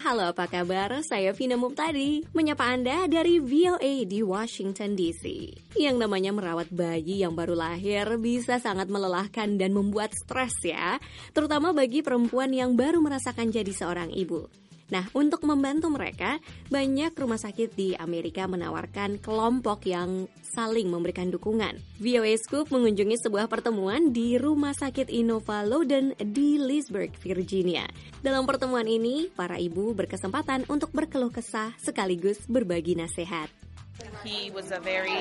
Halo, apa kabar? Saya Vina Muptadi, menyapa Anda dari VOA di Washington DC. Yang namanya merawat bayi yang baru lahir bisa sangat melelahkan dan membuat stres ya, terutama bagi perempuan yang baru merasakan jadi seorang ibu. Nah, untuk membantu mereka, banyak rumah sakit di Amerika menawarkan kelompok yang saling memberikan dukungan. VOA Scoop mengunjungi sebuah pertemuan di Rumah Sakit Innova Loudoun di Leesburg, Virginia. Dalam pertemuan ini, para ibu berkesempatan untuk berkeluh kesah sekaligus berbagi nasihat. He was a very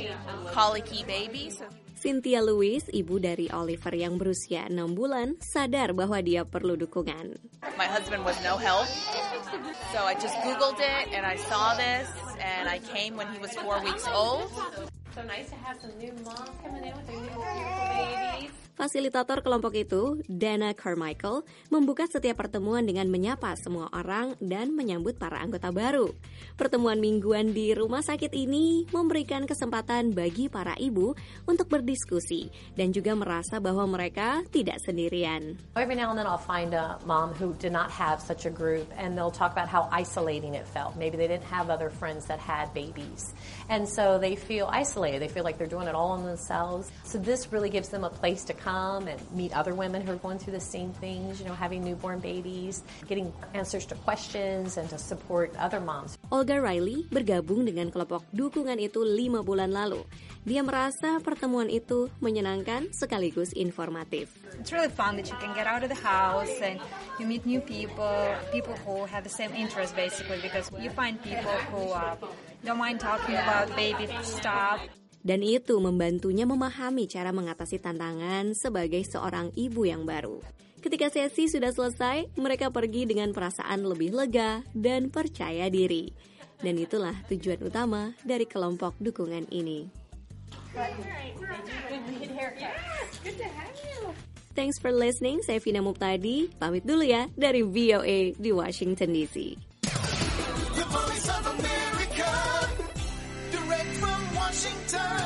colicky baby. Cynthia Lewis, ibu dari Oliver yang berusia 6 bulan, sadar bahwa dia perlu dukungan. My husband was no help, so I just Googled it and I saw this and I came when he was 4 weeks old. So nice to have some new moms coming in with their new beautiful babies. Fasilitator kelompok itu, Dana Carmichael, membuka setiap pertemuan dengan menyapa semua orang dan menyambut para anggota baru. Pertemuan mingguan di rumah sakit ini memberikan kesempatan bagi para ibu untuk berdiskusi dan juga merasa bahwa mereka tidak sendirian. Every now and then I'll find a mom who did not have such a group and they'll talk about how isolating it felt. Maybe they didn't have other friends that had babies. And so they feel isolated. They feel like they're doing it all on themselves. So this really gives them a place to come and meet other women who are going through the same things, having newborn babies, getting answers to questions and to support other moms. Olga Riley bergabung dengan kelompok dukungan itu 5 bulan lalu. Dia merasa pertemuan itu menyenangkan sekaligus informatif. It's really fun that you can get out of the house and you meet new people who have the same interest basically, because you find people who don't mind talking about baby stuff. Dan itu membantunya memahami cara mengatasi tantangan sebagai seorang ibu yang baru. Ketika sesi sudah selesai, mereka pergi dengan perasaan lebih lega dan percaya diri. Dan itulah tujuan utama dari kelompok dukungan ini. Thanks for listening, saya Vina Muptadi. Pamit dulu ya dari VOA di Washington DC. The Voice of America, direct from Washington.